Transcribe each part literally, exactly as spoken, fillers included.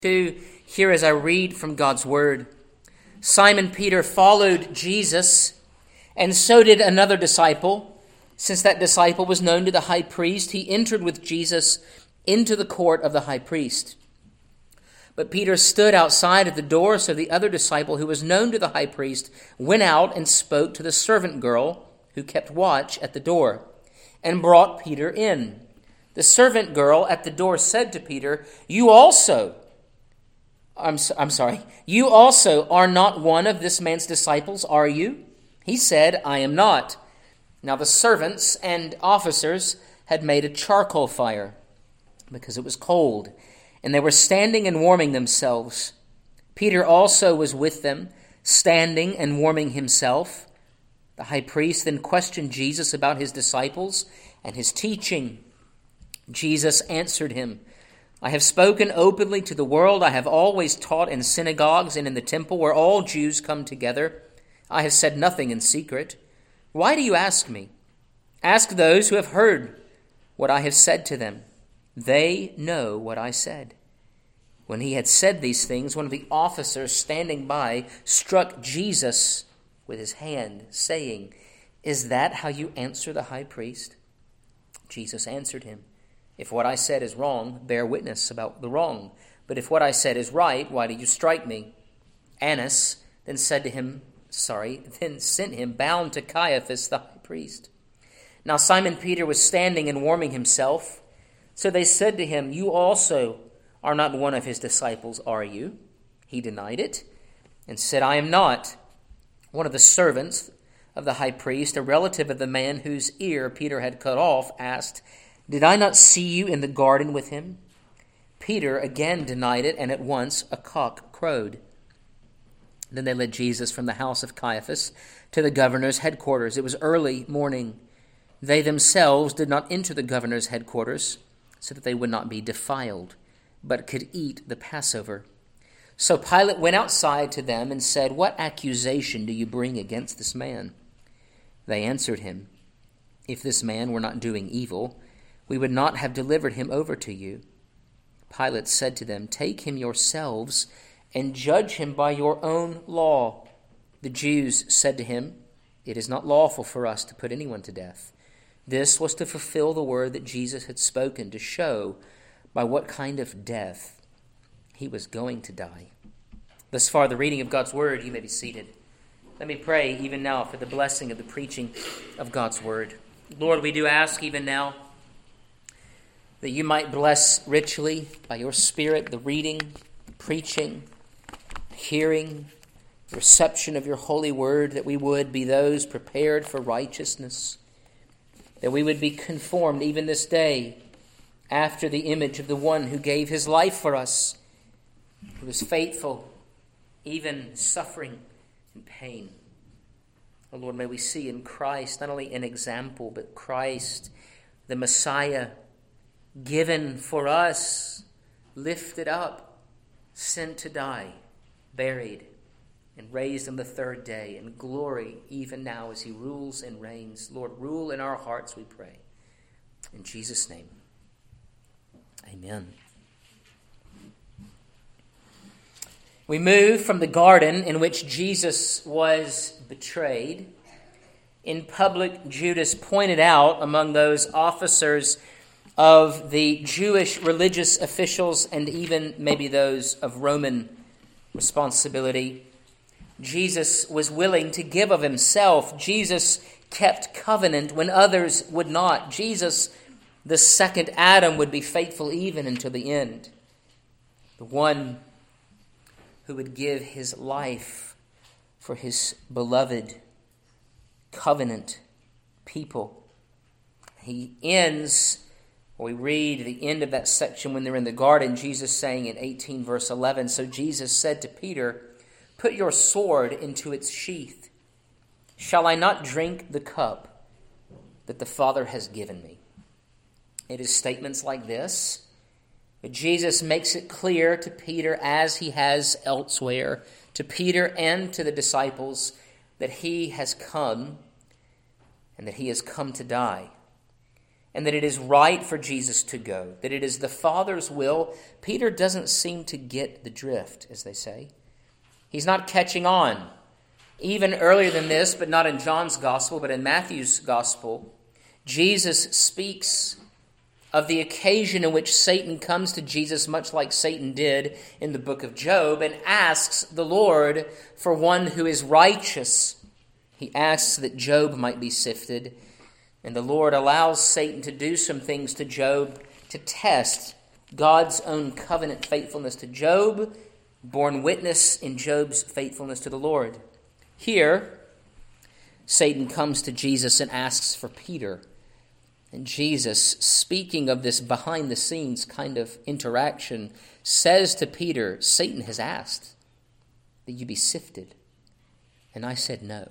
To hear as I read from God's word. Simon Peter followed Jesus, and so did another disciple. Since that disciple was known to the high priest, he entered with Jesus into the court of the high priest. But Peter stood outside at the door, so the other disciple, who was known to the high priest, went out and spoke to the servant girl who kept watch at the door, and brought Peter in. The servant girl at the door said to Peter, "You also I'm, I'm sorry, you also are not one of this man's disciples, are you?" He said, "I am not." Now the servants and officers had made a charcoal fire because it was cold, and they were standing and warming themselves. Peter also was with them, standing and warming himself. The high priest then questioned Jesus about his disciples and his teaching. Jesus answered him, "I have spoken openly to the world. I have always taught in synagogues and in the temple where all Jews come together. I have said nothing in secret. Why do you ask me? Ask those who have heard what I have said to them. They know what I said." When he had said these things, one of the officers standing by struck Jesus with his hand, saying, "Is that how you answer the high priest?" Jesus answered him, "If what I said is wrong, bear witness about the wrong. But if what I said is right, why do you strike me?" Annas then said to him, sorry, then sent him bound to Caiaphas the high priest. Now Simon Peter was standing and warming himself. So they said to him, "You also are not one of his disciples, are you?" He denied it and said, "I am not." One of the servants of the high priest, a relative of the man whose ear Peter had cut off, asked, "Did I not see you in the garden with him?" Peter again denied it, and at once a cock crowed. Then they led Jesus from the house of Caiaphas to the governor's headquarters. It was early morning. They themselves did not enter the governor's headquarters, so that they would not be defiled, but could eat the Passover. So Pilate went outside to them and said, "What accusation do you bring against this man?" They answered him, "If this man were not doing evil, we would not have delivered him over to you." Pilate said to them, "Take him yourselves and judge him by your own law." The Jews said to him, "It is not lawful for us to put anyone to death." This was to fulfill the word that Jesus had spoken, to show by what kind of death he was going to die. Thus far, the reading of God's word. You may be seated. Let me pray even now for the blessing of the preaching of God's word. Lord, we do ask even now that you might bless richly by your Spirit the reading, the preaching, hearing, the reception of your holy word, that we would be those prepared for righteousness, that we would be conformed even this day after the image of the one who gave his life for us, who was faithful, even suffering and pain. Oh Lord, may we see in Christ not only an example, but Christ, the Messiah, given for us, lifted up, sent to die, buried, and raised on the third day in glory even now as he rules and reigns. Lord, rule in our hearts, we pray. In Jesus' name, amen. We move from the garden in which Jesus was betrayed. In public, Judas pointed out among those officers of the Jewish religious officials and even maybe those of Roman responsibility, Jesus was willing to give of himself. Jesus kept covenant when others would not. Jesus, the second Adam, would be faithful even until the end. The one who would give his life for his beloved covenant people. He ends, or we read the end of that section when they're in the garden, Jesus saying in eighteen verse eleven, "So Jesus said to Peter, 'Put your sword into its sheath. Shall I not drink the cup that the Father has given me?'" It is statements like this but Jesus makes it clear to Peter, as he has elsewhere, to Peter and to the disciples, that he has come and that he has come to die. and that it is right for Jesus to go, that it is the Father's will, Peter doesn't seem to get the drift, as they say. He's not catching on. Even earlier than this, but not in John's gospel, but in Matthew's gospel, Jesus speaks of the occasion in which Satan comes to Jesus, much like Satan did in the book of Job, and asks the Lord for one who is righteous. He asks that Job might be sifted, and the Lord allows Satan to do some things to Job to test God's own covenant faithfulness to Job, borne witness in Job's faithfulness to the Lord. Here, Satan comes to Jesus and asks for Peter. And Jesus, speaking of this behind-the-scenes kind of interaction, says to Peter, Satan has asked that you be sifted. And I said no.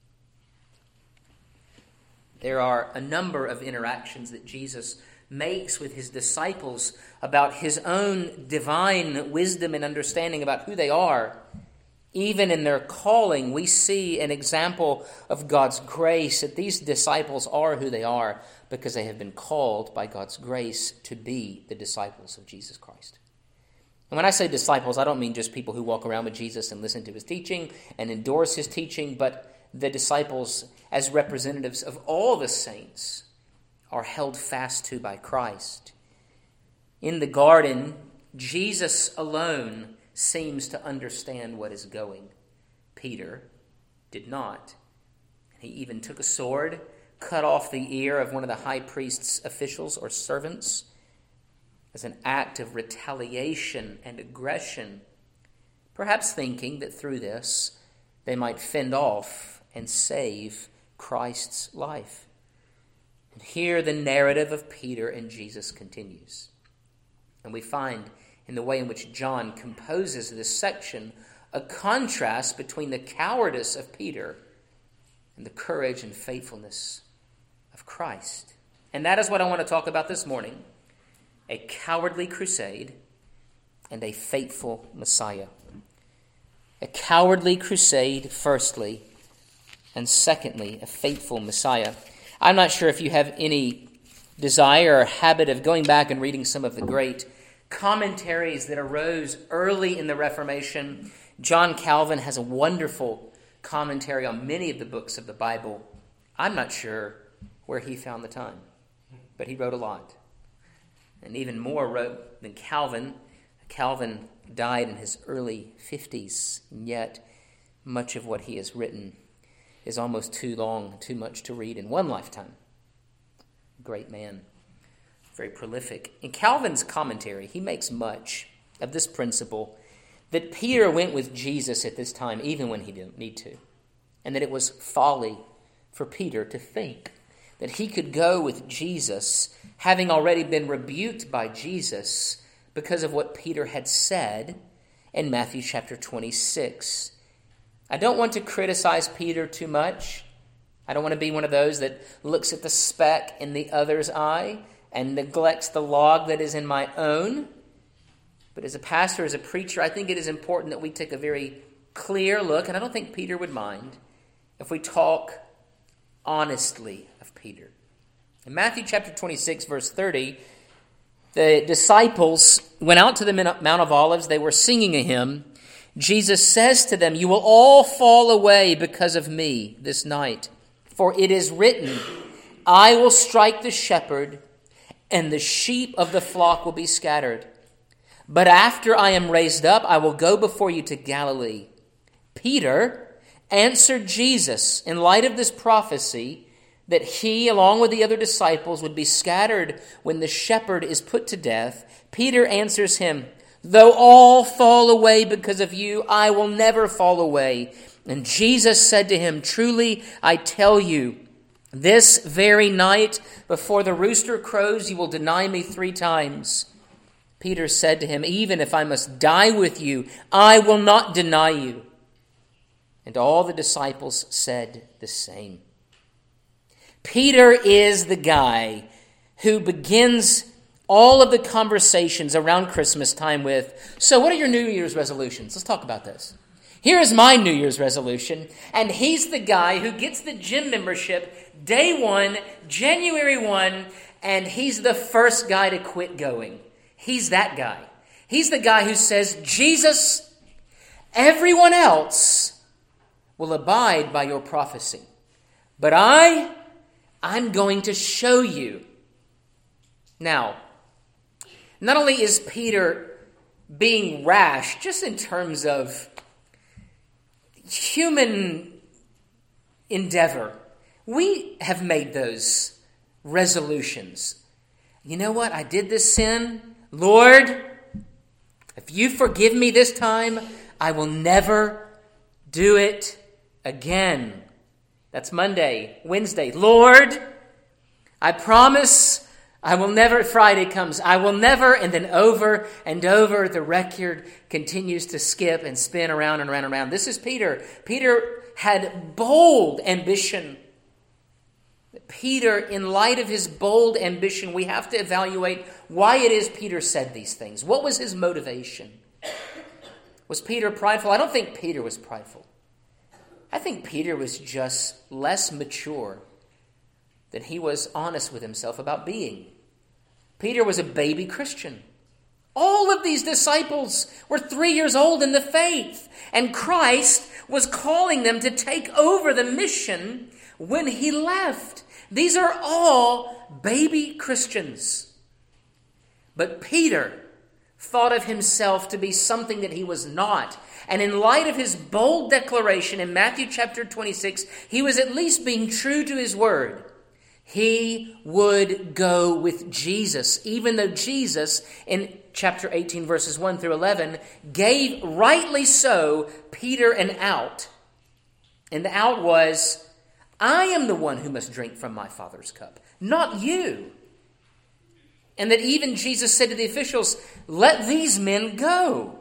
There are a number of interactions that Jesus makes with his disciples about his own divine wisdom and understanding about who they are. Even in their calling, we see an example of God's grace, that these disciples are who they are because they have been called by God's grace to be the disciples of Jesus Christ. And when I say disciples, I don't mean just people who walk around with Jesus and listen to his teaching and endorse his teaching, but the disciples as representatives of all the saints are held fast to by Christ. In the garden, Jesus alone seems to understand what is going. Peter did not. He even took a sword, cut off the ear of one of the high priest's officials or servants as an act of retaliation and aggression, perhaps thinking that through this they might fend off and save Christ's life. And here the narrative of Peter and Jesus continues. And we find in the way in which John composes this section a contrast between the cowardice of Peter and the courage and faithfulness of Christ. And that is what I want to talk about this morning: a cowardly crusade and a faithful Messiah. A cowardly crusade, firstly, and secondly, a faithful Messiah. I'm not sure if you have any desire or habit of going back and reading some of the great commentaries that arose early in the Reformation. John Calvin has a wonderful commentary on many of the books of the Bible. I'm not sure where he found the time, but he wrote a lot. And even more wrote than Calvin. Calvin died in his early fifties, and yet much of what he has written is almost too long, too much to read in one lifetime. Great man, very prolific. In Calvin's commentary, he makes much of this principle that Peter went with Jesus at this time, even when he didn't need to, and that it was folly for Peter to think that he could go with Jesus, having already been rebuked by Jesus because of what Peter had said in Matthew chapter twenty-six. I don't want to criticize Peter too much. I don't want to be one of those that looks at the speck in the other's eye and neglects the log that is in my own. But as a pastor, as a preacher, I think it is important that we take a very clear look, and I don't think Peter would mind if we talk honestly of Peter. In Matthew chapter twenty-six, verse thirty, the disciples went out to the Mount of Olives. They were singing a hymn. Jesus says to them, "You will all fall away because of me this night. For it is written, I will strike the shepherd, and the sheep of the flock will be scattered. But after I am raised up, I will go before you to Galilee." Peter answered Jesus in light of this prophecy that he, along with the other disciples, would be scattered when the shepherd is put to death. Peter answers him, "Though all fall away because of you, I will never fall away." And Jesus said to him, "Truly, I tell you, this very night, before the rooster crows, you will deny me three times." Peter said to him, "Even if I must die with you, I will not deny you." And all the disciples said the same. Peter is the guy who begins all of the conversations around Christmas time with, "So what are your New Year's resolutions? Let's talk about this. Here is my New Year's resolution." And he's the guy who gets the gym membership day one, January first, and he's the first guy to quit going. He's that guy. He's the guy who says, Jesus, everyone else will abide by your prophecy. But I, I'm going to show you. Now, not only is Peter being rash, just in terms of human endeavor, we have made those resolutions. You know what? I did this sin. Lord, if you forgive me this time, I will never do it again. That's Monday. Wednesday, Lord, I promise I will never, Friday comes, I will never, and then over and over the record continues to skip and spin around and around and around. This is Peter. Peter had bold ambition. Peter, in light of his bold ambition, we have to evaluate why it is Peter said these things. What was his motivation? Was Peter prideful? I don't think Peter was prideful. I think Peter was just less mature than he was honest with himself about being. Peter was a baby Christian. All of these disciples were three years old in the faith, and Christ was calling them to take over the mission when he left. These are all baby Christians. But Peter thought of himself to be something that he was not. And in light of his bold declaration in Matthew chapter twenty-six, he was at least being true to his word. He would go with Jesus, even though Jesus, in chapter eighteen, verses one through eleven, gave, rightly so, Peter an out. And the out was, I am the one who must drink from my Father's cup, not you. And that even Jesus said to the officials, let these men go.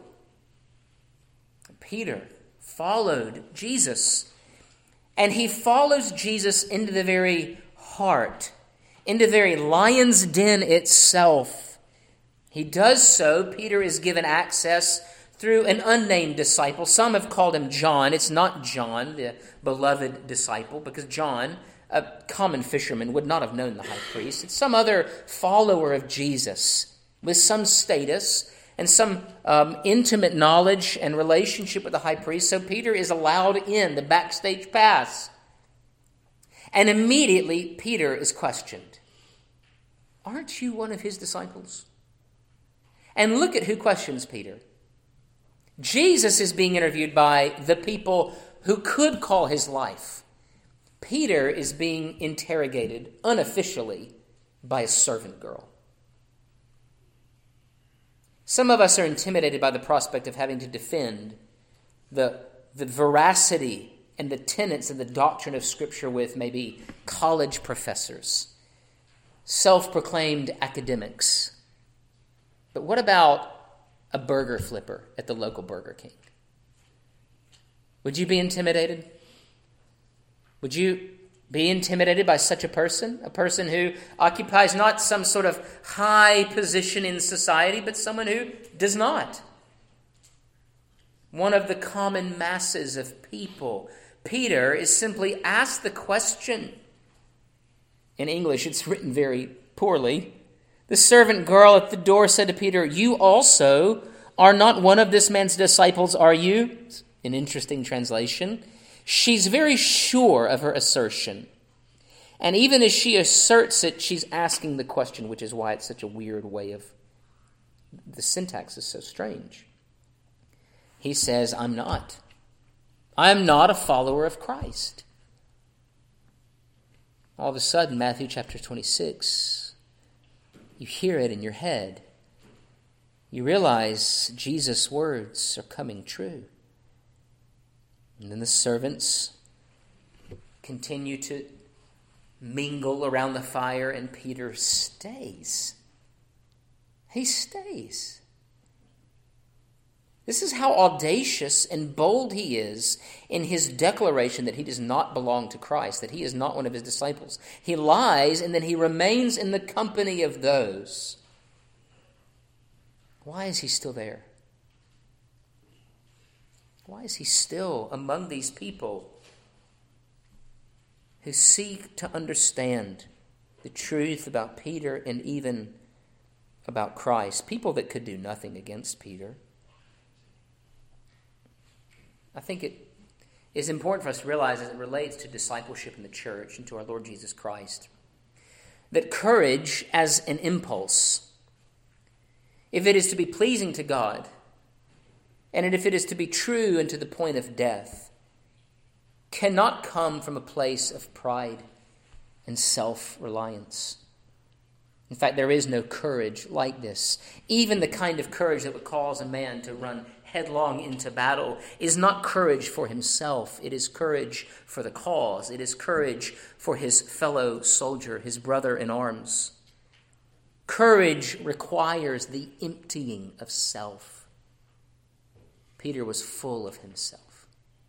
Peter followed Jesus. And he follows Jesus into the very heart, into the very lion's den itself. He does so. Peter is given access through an unnamed disciple. Some have called him John. It's not John, the beloved disciple, because John, a common fisherman, would not have known the high priest. It's some other follower of Jesus with some status and some um, intimate knowledge and relationship with the high priest. So Peter is allowed in the backstage pass. And immediately Peter is questioned. Aren't you one of his disciples? And look at who questions Peter. Jesus is being interviewed by the people who could call his life. Peter is being interrogated unofficially by a servant girl. Some of us are intimidated by the prospect of having to defend the, the veracity and the tenets of the doctrine of Scripture with maybe college professors, self-proclaimed academics. But what about a burger flipper at the local Burger King? Would you be intimidated? Would you be intimidated by such a person? A person who occupies not some sort of high position in society, but someone who does not. One of the common masses of people. Peter is simply asked the question. In English, it's written very poorly. The servant girl at the door said to Peter, you also are not one of this man's disciples, are you? An interesting translation. She's very sure of her assertion. And even as she asserts it, she's asking the question, which is why it's such a weird way of... The syntax is so strange. He says, I'm not. I'm not a follower of Christ. All of a sudden, Matthew chapter twenty-six, you hear it in your head. You realize Jesus' words are coming true. And then the servants continue to mingle around the fire, and Peter stays. He stays. This is how audacious and bold he is in his declaration that he does not belong to Christ, that he is not one of his disciples. He lies, and then he remains in the company of those. Why is he still there? Why is he still among these people who seek to understand the truth about Peter and even about Christ, people that could do nothing against Peter. I think it is important for us to realize as it relates to discipleship in the church and to our Lord Jesus Christ, that courage as an impulse, if it is to be pleasing to God, and if it is to be true and to the point of death, cannot come from a place of pride and self-reliance. In fact, there is no courage like this. Even the kind of courage that would cause a man to run headlong into battle is not courage for himself. It is courage for the cause. It is courage for his fellow soldier, his brother in arms. Courage requires the emptying of self. Peter was full of himself.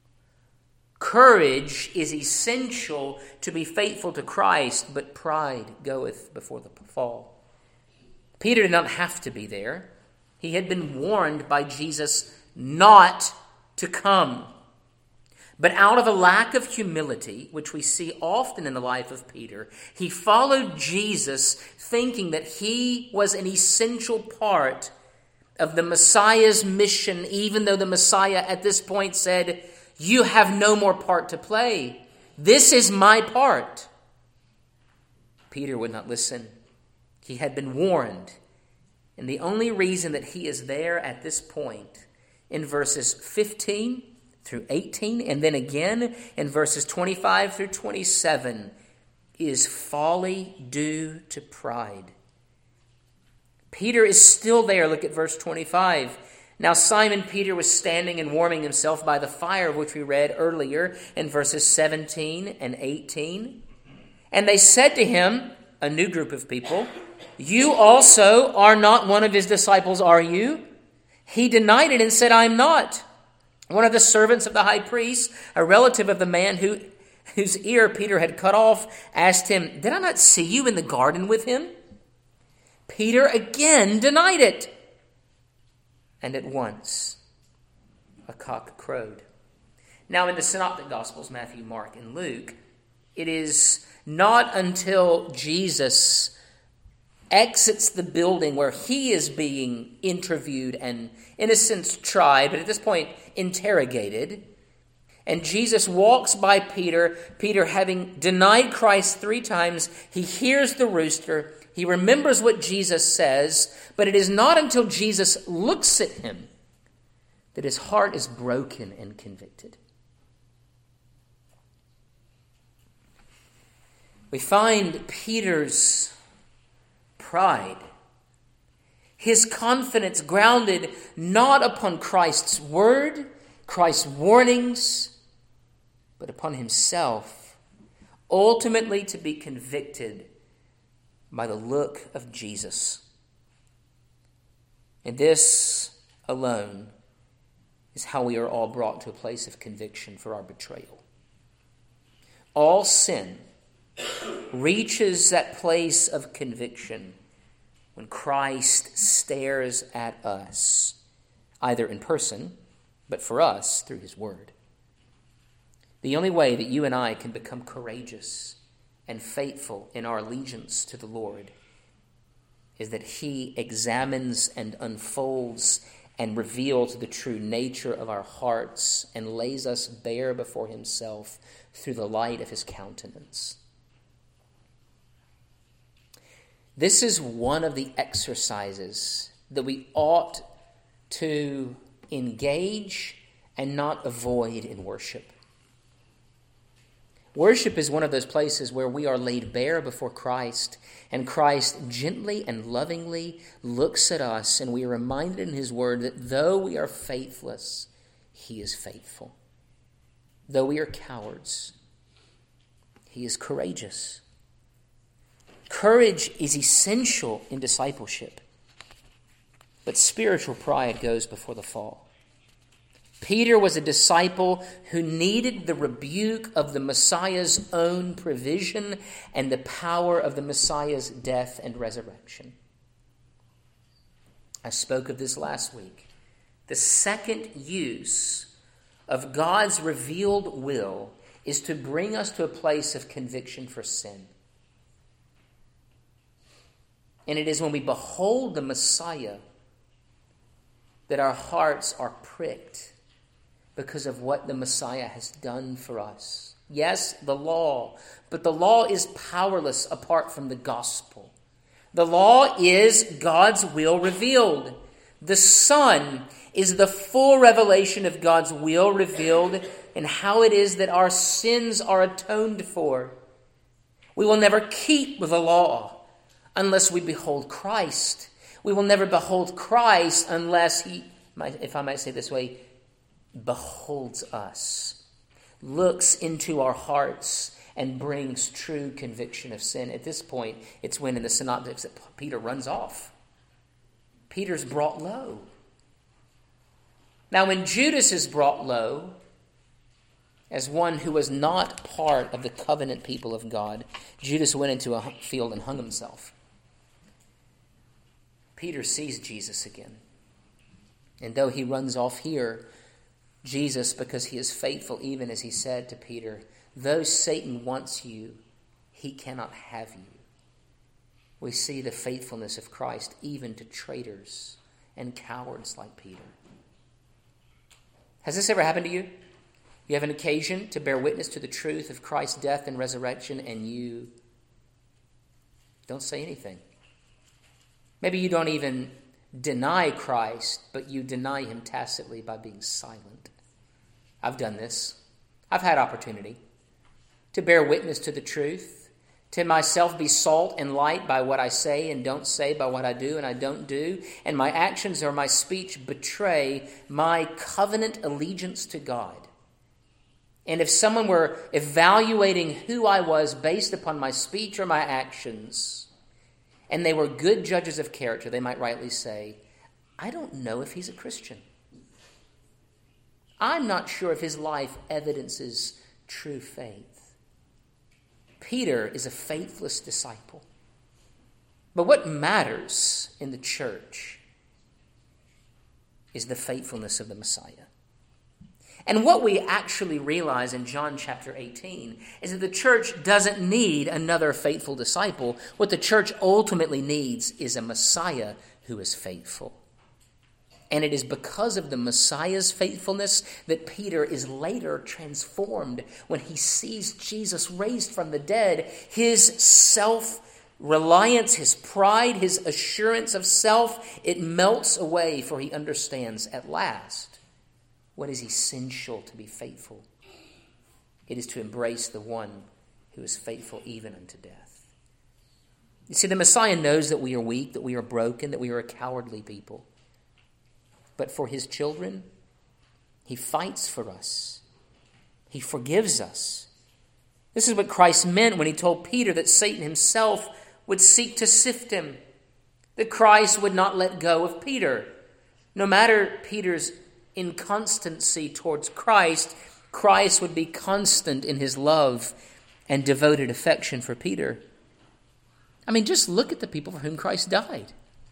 Courage is essential to be faithful to Christ, but pride goeth before the fall. Peter did not have to be there. He had been warned by Jesus not to come. But out of a lack of humility, which we see often in the life of Peter, he followed Jesus thinking that he was an essential part of the Messiah's mission, even though the Messiah at this point said, "You have no more part to play. This is my part." Peter would not listen. He had been warned. And the only reason that he is there at this point, in verses fifteen through eighteen, and then again in verses twenty-five through twenty-seven, is folly due to pride. Peter is still there. Look at verse twenty-five. Now Simon Peter was standing and warming himself by the fire, which we read earlier in verses seventeen and eighteen. And they said to him, a new group of people, "You also are not one of his disciples, are you?" He denied it and said, "I am not." One of the servants of the high priest, a relative of the man who, whose ear Peter had cut off, asked him, "Did I not see you in the garden with him?" Peter again denied it. And at once a cock crowed. Now in the Synoptic Gospels, Matthew, Mark, and Luke, it is not until Jesus exits the building where he is being interviewed and, in a sense, tried, but at this point, interrogated. And Jesus walks by Peter. Peter, having denied Christ three times, he hears the rooster. He remembers what Jesus says, but it is not until Jesus looks at him that his heart is broken and convicted. We find Peter's pride, his confidence grounded not upon Christ's word, Christ's warnings, but upon himself, ultimately to be convicted by the look of Jesus. And this alone is how we are all brought to a place of conviction for our betrayal. All sin reaches that place of conviction when Christ stares at us, either in person, but for us, through his word. The only way that you and I can become courageous and faithful in our allegiance to the Lord is that he examines and unfolds and reveals the true nature of our hearts and lays us bare before himself through the light of his countenance. This is one of the exercises that we ought to engage and not avoid in worship. Worship is one of those places where we are laid bare before Christ, and Christ gently and lovingly looks at us, and we are reminded in his word that though we are faithless, he is faithful. Though we are cowards, he is courageous. Courage is essential in discipleship, but spiritual pride goes before the fall. Peter was a disciple who needed the rebuke of the Messiah's own provision and the power of the Messiah's death and resurrection. I spoke of this last week. The second use of God's revealed will is to bring us to a place of conviction for sin. And it is when we behold the Messiah that our hearts are pricked because of what the Messiah has done for us. Yes, the law, but the law is powerless apart from the gospel. The law is God's will revealed. The Son is the full revelation of God's will revealed and how it is that our sins are atoned for. We will never keep the law unless we behold Christ. We will never behold Christ unless he, if I might say this way, beholds us, looks into our hearts, and brings true conviction of sin. At this point, it's when in the synoptics that Peter runs off. Peter's brought low. Now, when Judas is brought low, as one who was not part of the covenant people of God, Judas went into a field and hung himself. Peter sees Jesus again. And though he runs off here, Jesus, because he is faithful, even as he said to Peter, though Satan wants you, he cannot have you. We see the faithfulness of Christ even to traitors and cowards like Peter. Has this ever happened to you? You have an occasion to bear witness to the truth of Christ's death and resurrection, and you don't say anything. Maybe you don't even deny Christ, but you deny him tacitly by being silent. I've done this. I've had opportunity to bear witness to the truth, to myself be salt and light by what I say and don't say, by what I do and I don't do, and my actions or my speech betray my covenant allegiance to God. And if someone were evaluating who I was based upon my speech or my actions, and they were good judges of character, they might rightly say, I don't know if he's a Christian. I'm not sure if his life evidences true faith. Peter is a faithless disciple. But what matters in the church is the faithfulness of the Messiah. And what we actually realize in John chapter eighteen is that the church doesn't need another faithful disciple. What the church ultimately needs is a Messiah who is faithful. And it is because of the Messiah's faithfulness that Peter is later transformed when he sees Jesus raised from the dead. His self-reliance, his pride, his assurance of self, it melts away, for he understands at last what is essential to be faithful. It is to embrace the one who is faithful even unto death. You see, the Messiah knows that we are weak, that we are broken, that we are a cowardly people. But for his children, he fights for us. He forgives us. This is what Christ meant when he told Peter that Satan himself would seek to sift him, that Christ would not let go of Peter. No matter Peter's inconstancy towards Christ, Christ would be constant in his love and devoted affection for Peter. I mean, just look at the people for whom Christ died.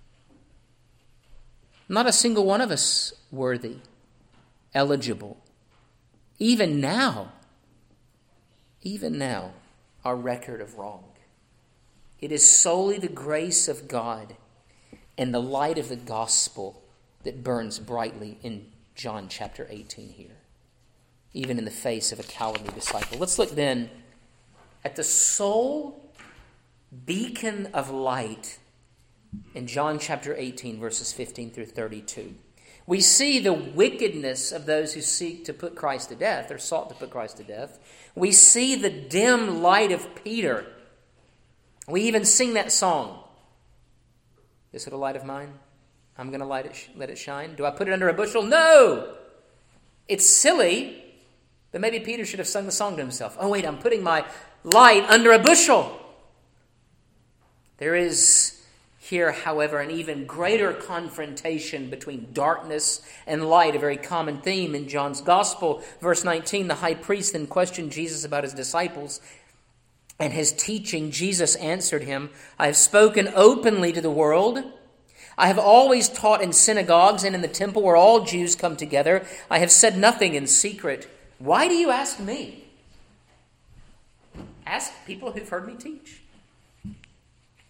Not a single one of us worthy, eligible. Even now, even now, our record of wrong. It is solely the grace of God and the light of the gospel that burns brightly in John chapter eighteen here, even in the face of a cowardly disciple. Let's look then at the sole beacon of light in John chapter eighteen, verses fifteen through thirty-two. We see the wickedness of those who seek to put Christ to death, or sought to put Christ to death. We see the dim light of Peter. We even sing that song. This little light of mine, I'm going to light it, let it shine. Do I put it under a bushel? No! It's silly, but maybe Peter should have sung the song to himself. Oh wait, I'm putting my light under a bushel. There is here, however, an even greater confrontation between darkness and light, a very common theme in John's Gospel. Verse nineteen, the high priest then questioned Jesus about his disciples and his teaching. Jesus answered him, I have spoken openly to the world. I have always taught in synagogues and in the temple where all Jews come together. I have said nothing in secret. Why do you ask me? Ask people who've heard me teach.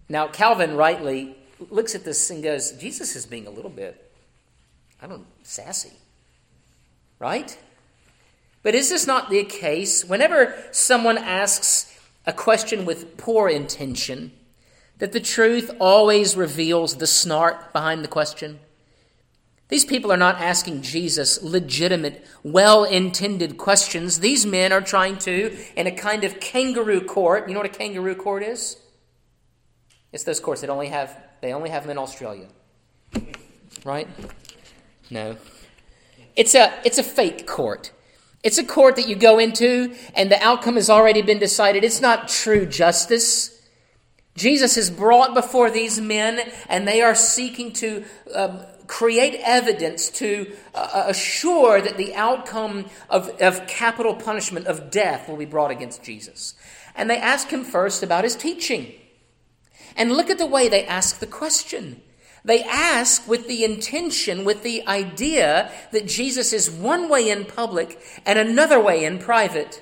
Now, Calvin rightly looks at this and goes, Jesus is being a little bit, I don't know, sassy. Right? But is this not the case? Whenever someone asks a question with poor intention, that the truth always reveals the snark behind the question? These people are not asking Jesus legitimate, well-intended questions. These men are trying to, in a kind of kangaroo court. You know what a kangaroo court is? It's those courts that only have, they only have them in Australia. Right? No. It's a, it's a fake court. It's a court that you go into and the outcome has already been decided. It's not true justice. Jesus is brought before these men and they are seeking to um, create evidence to uh, assure that the outcome of, of capital punishment, of death, will be brought against Jesus. And they ask him first about his teaching. And look at the way they ask the question. They ask with the intention, with the idea that Jesus is one way in public and another way in private.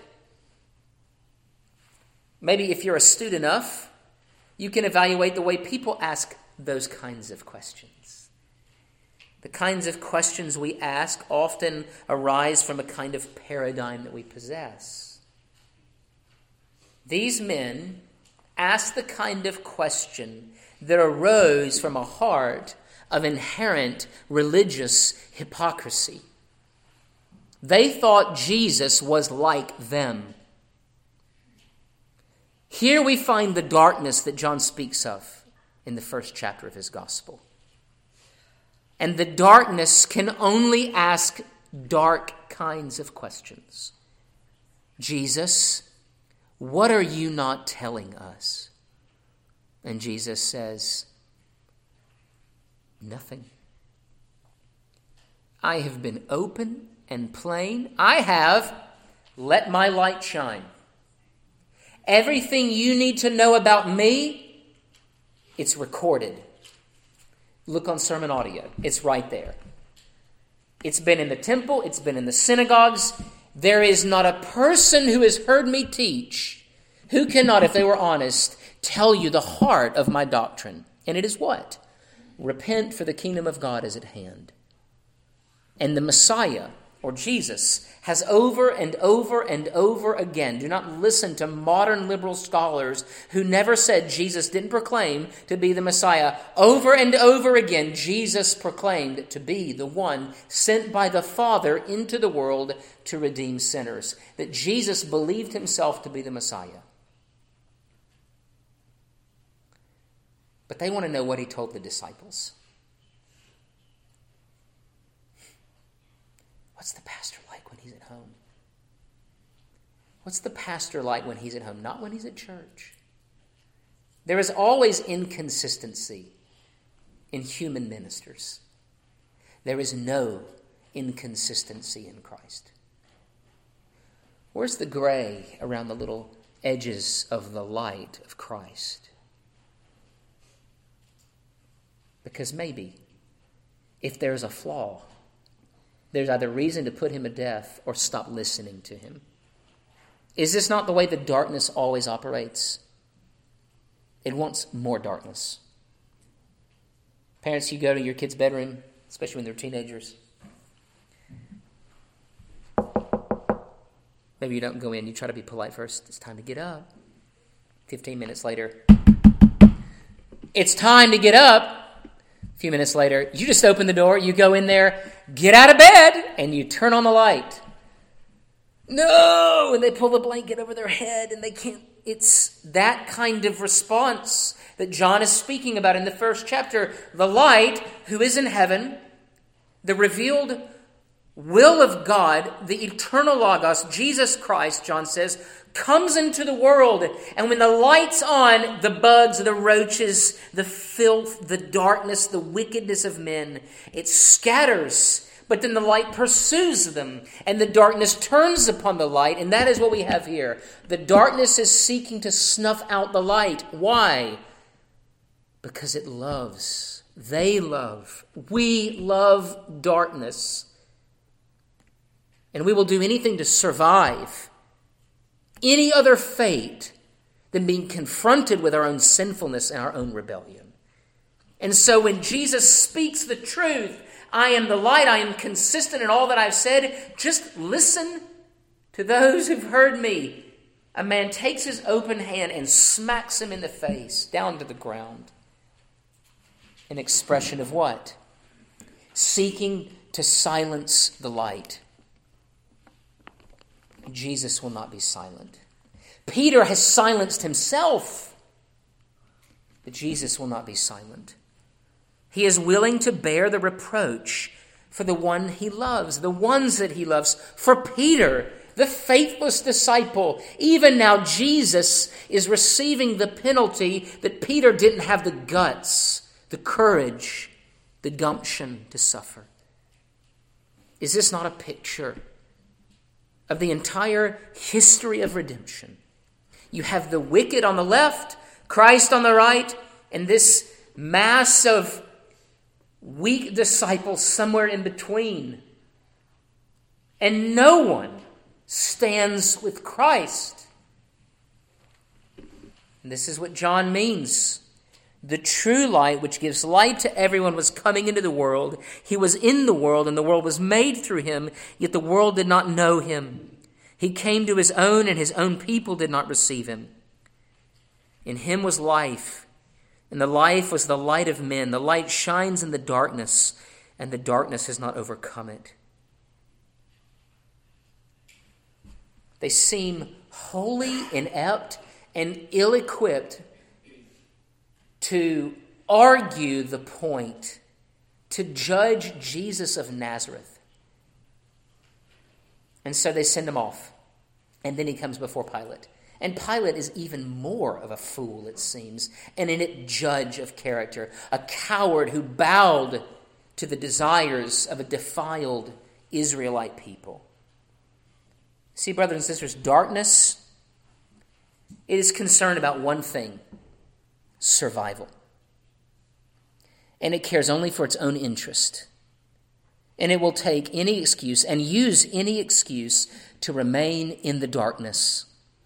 Maybe if you're astute enough, you can evaluate the way people ask those kinds of questions. The kinds of questions we ask often arise from a kind of paradigm that we possess. These men ask the kind of question that arose from a heart of inherent religious hypocrisy. They thought Jesus was like them. Here we find the darkness that John speaks of in the first chapter of his gospel. And the darkness can only ask dark kinds of questions. Jesus, what are you not telling us? And Jesus says, nothing. I have been open and plain. I have let my light shine. Everything you need to know about me, it's recorded. Look on sermon audio. It's right there. It's been in the temple. It's been in the synagogues. There is not a person who has heard me teach who cannot, if they were honest, tell you the heart of my doctrine. And it is what? Repent, for the kingdom of God is at hand. And the Messiah, or Jesus, has over and over and over again, do not listen to modern liberal scholars who never said Jesus didn't proclaim to be the Messiah. Over and over again, Jesus proclaimed to be the one sent by the Father into the world to redeem sinners. That Jesus believed himself to be the Messiah. But they want to know what he told the disciples. What's the pastor like when he's at home? What's the pastor like when he's at home? Not when he's at church. There is always inconsistency in human ministers. There is no inconsistency in Christ. Where's the gray around the little edges of the light of Christ? Because maybe, if there's a flaw, there's either reason to put him to death or stop listening to him. Is this not the way the darkness always operates? It wants more darkness. Parents, you go to your kid's bedroom, especially when they're teenagers. Maybe you don't go in. You try to be polite first. It's time to get up. Fifteen minutes later, it's time to get up. A few minutes later, you just open the door, you go in there, get out of bed, and you turn on the light. No! And they pull the blanket over their head, and they can't. It's that kind of response that John is speaking about in the first chapter. The light, who is in heaven, the revealed will of God, the eternal Logos, Jesus Christ, John says, comes into the world. And when the light's on, the bugs, the roaches, the filth, the darkness, the wickedness of men, it scatters. But then the light pursues them, and the darkness turns upon the light. And that is what we have here. The darkness is seeking to snuff out the light. Why? Because it loves. They love. We love darkness. And we will do anything to survive any other fate than being confronted with our own sinfulness and our own rebellion. And so when Jesus speaks the truth, I am the light, I am consistent in all that I've said, just listen to those who've heard me. A man takes his open hand and smacks him in the face, down to the ground. An expression of what? Seeking to silence the light. Jesus will not be silent. Peter has silenced himself, but Jesus will not be silent. He is willing to bear the reproach for the one he loves, the ones that he loves. For Peter, the faithless disciple, even now Jesus is receiving the penalty that Peter didn't have the guts, the courage, the gumption to suffer. Is this not a picture of the entire history of redemption? You have the wicked on the left, Christ on the right, and this mass of weak disciples somewhere in between. And no one stands with Christ. And this is what John means. The true light, which gives light to everyone, was coming into the world. He was in the world, and the world was made through him, yet the world did not know him. He came to his own, and his own people did not receive him. In him was life, and the life was the light of men. The light shines in the darkness, and the darkness has not overcome it. They seem wholly inept and ill-equipped to argue the point, to judge Jesus of Nazareth. And so they send him off. And then he comes before Pilate. And Pilate is even more of a fool, it seems, an inept judge of character, a coward who bowed to the desires of a defiled Israelite people. See, brothers and sisters, darkness, it is concerned about one thing: survival. And it cares only for its own interest. And it will take any excuse and use any excuse to remain in the darkness.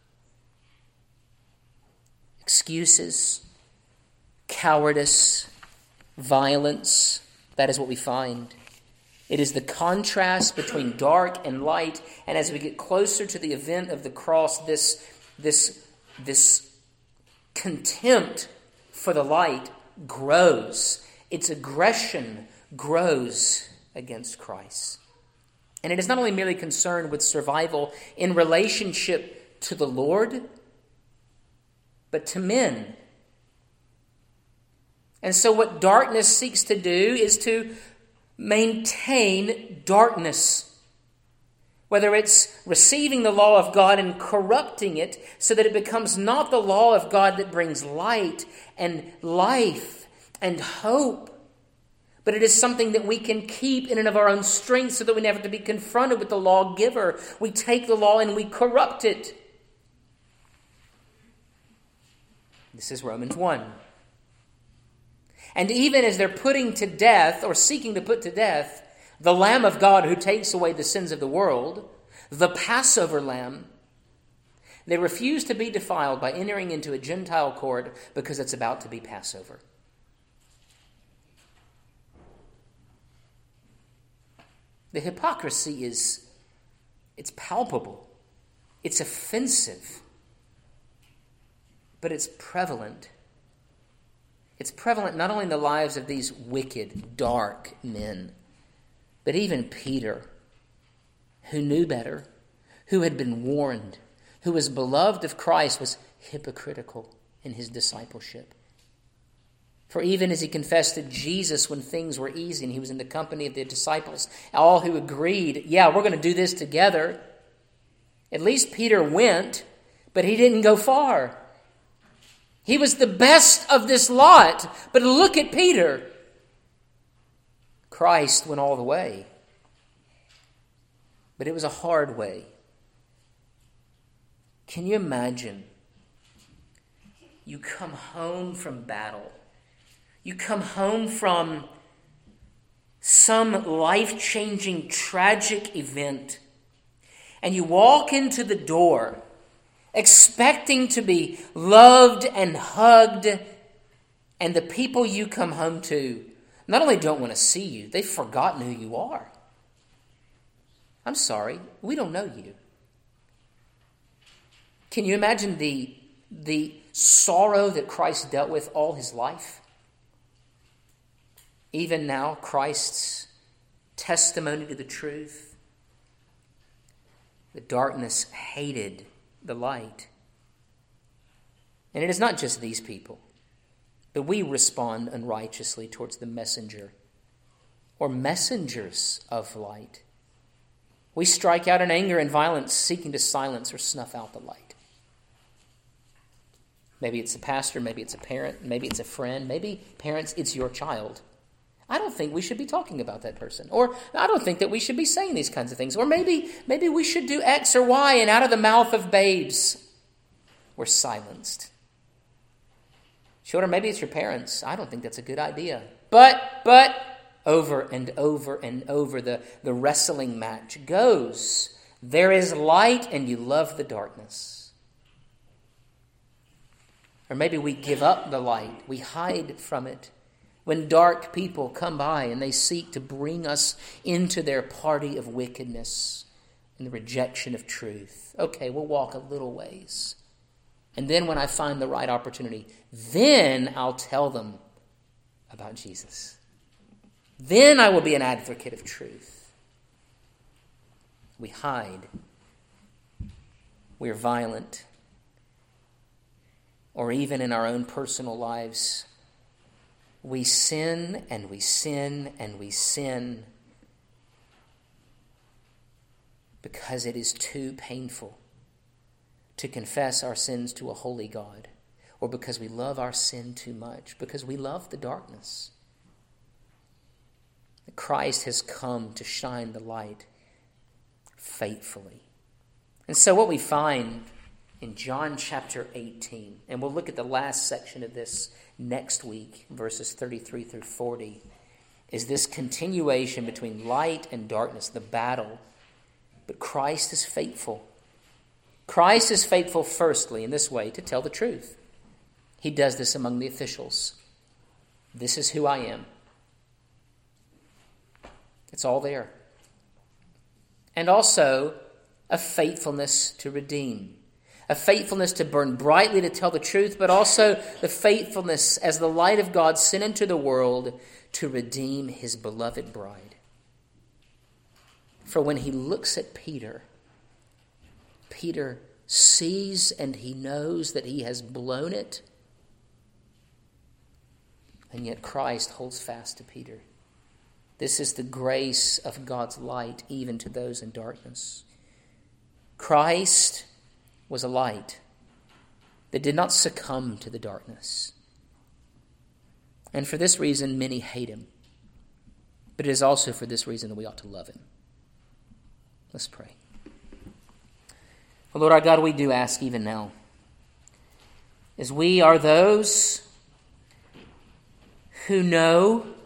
Excuses, cowardice, violence, that is what we find. It is the contrast between dark and light, and as we get closer to the event of the cross, this, this, this contempt for the light grows. Its aggression grows against Christ. And it is not only merely concerned with survival in relationship to the Lord, but to men. And so what darkness seeks to do is to maintain darkness. Whether it's receiving the law of God and corrupting it so that it becomes not the law of God that brings light and life and hope, but it is something that we can keep in and of our own strength so that we never have to be confronted with the lawgiver. We take the law and we corrupt it. This is Romans one. And even as they're putting to death, or seeking to put to death, the Lamb of God who takes away the sins of the world, the Passover Lamb, they refuse to be defiled by entering into a Gentile court because it's about to be Passover. The hypocrisy is, it's palpable. It's offensive. But it's prevalent. It's prevalent not only in the lives of these wicked, dark men, but even Peter, who knew better, who had been warned, who was beloved of Christ, was hypocritical in his discipleship. For even as he confessed to Jesus when things were easy and he was in the company of the disciples, all who agreed, yeah, we're going to do this together. At least Peter went, but he didn't go far. He was the best of this lot. But look at Peter. Christ went all the way. But it was a hard way. Can you imagine? You come home from battle. You come home from some life-changing, tragic event. And you walk into the door. expecting to be loved and hugged, and the people you come home to not only don't want to see you, they've forgotten who you are. I'm sorry, we don't know you. Can you imagine the, the sorrow that Christ dealt with all his life? Even now, Christ's testimony to the truth. The darkness hated the light. And it is not just these people, but we respond unrighteously towards the messenger or messengers of light. We strike out in anger and violence, seeking to silence or snuff out the light. Maybe it's a pastor, maybe it's a parent, maybe it's a friend, maybe, parents, it's your child. I don't think we should be talking about that person. Or I don't think that we should be saying these kinds of things. Or maybe, maybe we should do X or Y, and out of the mouth of babes, we're silenced. Sure, maybe it's your parents. I don't think that's a good idea. But, but, over and over and over the, the wrestling match goes. There is light and you love the darkness. Or maybe we give up the light. We hide from it. When dark people come by and they seek to bring us into their party of wickedness and the rejection of truth. Okay, we'll walk a little ways. And then when I find the right opportunity, then I'll tell them about Jesus. Then I will be an advocate of truth. We hide. We're violent. Or even in our own personal lives, we sin and we sin and we sin because it is too painful to confess our sins to a holy God, or because we love our sin too much, because we love the darkness. Christ has come to shine the light faithfully. And so what we find in John chapter eighteen, and we'll look at the last section of this next week, verses thirty-three through forty, is this continuation between light and darkness, the battle. But Christ is faithful. Christ is faithful, firstly, in this way, to tell the truth. He does this among the officials. This is who I am. It's all there. And also a faithfulness to redeem. A faithfulness to burn brightly to tell the truth, but also the faithfulness as the light of God sent into the world to redeem his beloved bride. For when he looks at Peter, Peter sees and he knows that he has blown it. And yet Christ holds fast to Peter. This is the grace of God's light even to those in darkness. Christ was a light that did not succumb to the darkness. And for this reason, many hate him. But it is also for this reason that we ought to love him. Let's pray. Well, Lord our God, we do ask even now, as we are those who know